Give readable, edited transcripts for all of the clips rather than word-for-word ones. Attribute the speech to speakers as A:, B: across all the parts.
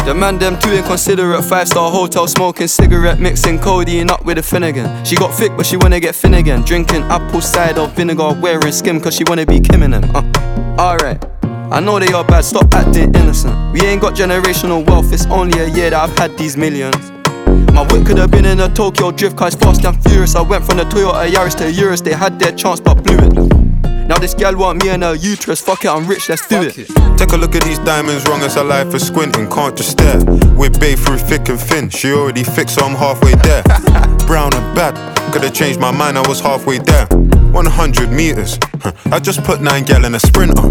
A: The man them too inconsiderate. 5-star hotel smoking cigarette, mixing codeine up with a Finnegan. She got thick but she wanna get thin again. Drinking apple cider vinegar, wearing skim cause she wanna be Kim and them. Alright, I know they are bad, stop acting innocent. We ain't got generational wealth, it's only a year that I've had these millions. My whip could have been in a Tokyo drift car, it's fast and furious. I went from the Toyota Yaris to Urus, they had their chance but blew it. Now this gal want me and her uterus, fuck it, I'm rich, let's do it.
B: Take a look at these diamonds, wrong as her life is squinting, can't just stare. We're babe through thick and thin, she already fixed so I'm halfway there. Brown and bad, could've changed my mind, I was halfway there. 100 meters, I just put 9 gal in a Sprinter.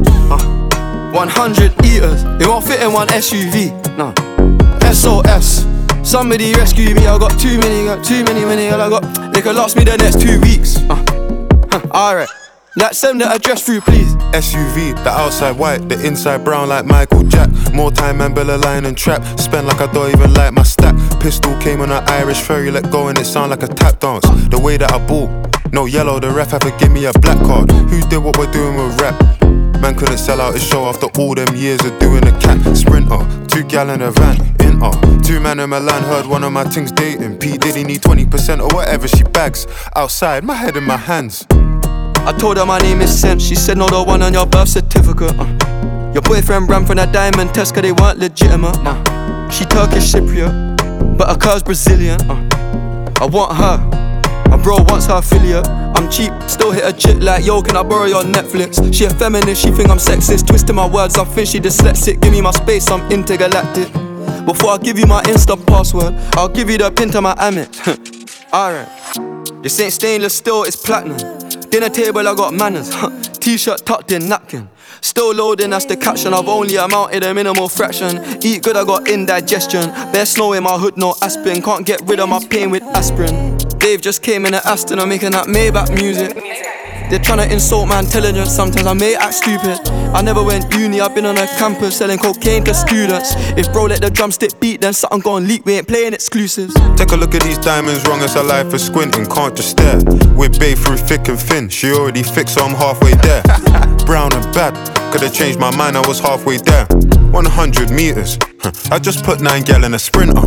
A: 100 eaters, it won't fit in one SUV, nah. SOS, somebody rescue me, I got too many, I got, they could last me the next 2 weeks. Alright. Like send the address through please.
B: SUV, the outside white, the inside brown like Michael Jack. More time and Bella line and trap. Spend like I don't even like my stack. Pistol came on an Irish ferry, let go and it sound like a tap dance. The way that I bought, no yellow, the ref had to give me a black card. Who did what we're doing with rap? Man couldn't sell out his show after all them years of doing a cat. Sprinter, 2 gal in a van, in 2 man in Milan, heard one of my things dating. P Diddy need 20% or whatever she bags. Outside, my head in my hands.
A: I told her my name is Sense, she said no, the one on your birth certificate. Your boyfriend ran from a diamond test cause they weren't legitimate. She Turkish Cypriot, but her car's Brazilian. I want her, my bro wants her affiliate. I'm cheap, still hit a chick like yo, can I borrow your Netflix? She a feminist, she think I'm sexist. Twisting my words, I think she dyslexic. Give me my space, I'm intergalactic. Before I give you my Insta password, I'll give you the pin to my Amex. Alright, this ain't stainless steel, it's platinum. Dinner table, I got manners. T-shirt tucked in, napkin. Still loading, that's the caption. I've only amounted a minimal fraction. Eat good, I got indigestion. Bare snow in my hood, no aspirin. Can't get rid of my pain with aspirin. Dave just came in an Aston, I'm making that Maybach music. They're tryna insult my intelligence, sometimes I may act stupid. I never went uni, I've been on a campus selling cocaine to students. If bro let the drumstick beat, then something gon' leak, we ain't playing exclusives.
B: Take a look at these diamonds, wrong as her life is squinting, can't just stare. We're babe through thick and thin, she already fixed so I'm halfway there. Brown and bad, could've changed my mind, I was halfway there. 100 meters, I just put 9 gal in a Sprinter.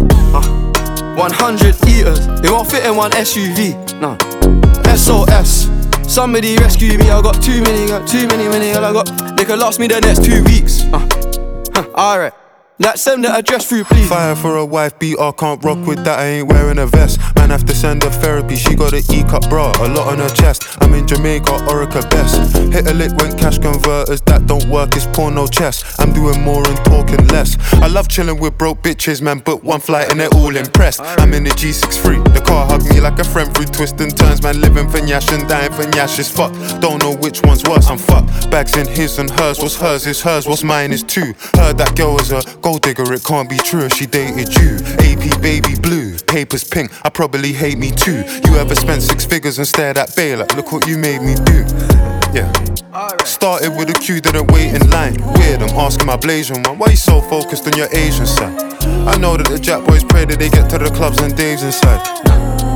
A: 100 eaters, it won't fit in one SUV, nah. SOS, somebody rescue me, I got too many, I got, they could last me the next 2 weeks. Alright, like send the address through please.
B: Fire for a wife beater, can't rock with that, I ain't wearing a vest. Man have to send her therapy, she got an E-cup bra, a lot on her chest. I'm in Jamaica, Orica best. Hit a lick when cash converters, that don't work, it's porno chess. I'm doing more and talking less. I love chilling with broke bitches, man, book one flight and they're all impressed. I'm in the G63, the car hugged me like a friend through twists and turns. Man living for Nyash and dying for Nyash is fucked. Don't know which one's worse, I'm fucked. Bags in his and hers, what's hers is hers, what's mine is too. Heard that girl was a gold digger, it can't be true if she dated you. AP baby blue, papers pink, I probably hate me too. You ever spent 6 figures and stared at Bay like, look what you made me do. Yeah. Started with a queue, didn't wait in line. Weird, I'm asking my Blasian one, why you so focused on your Asian side? I know that the Jack boys pray that they get to the clubs and Dave's inside.